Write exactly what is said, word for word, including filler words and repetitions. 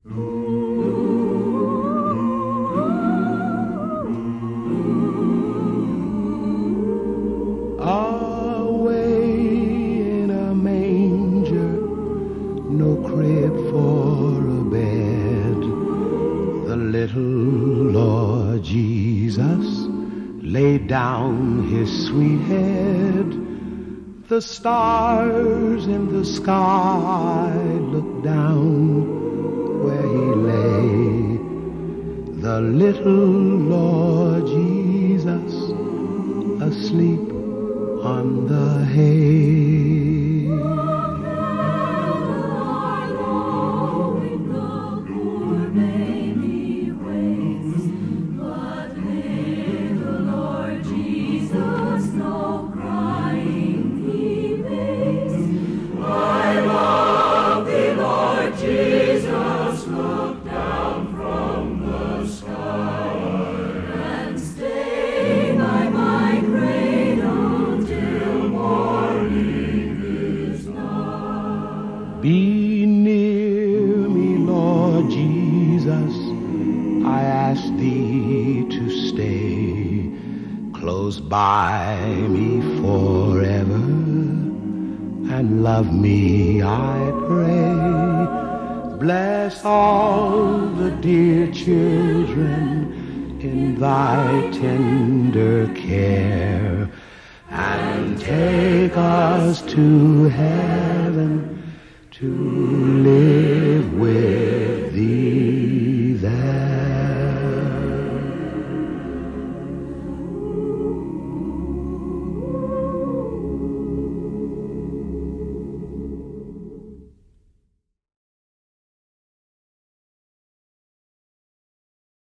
Away in a manger, no crib for a bed, the little Lord Jesus laid down his sweet head. The stars in the sky looked down where he lay, the little Lord Jesus asleep on the hay. Be near me, Lord Jesus, I ask thee to stay close by me forever, and love me, I pray. Bless all the dear children in thy tender care, and take us to heaven to live with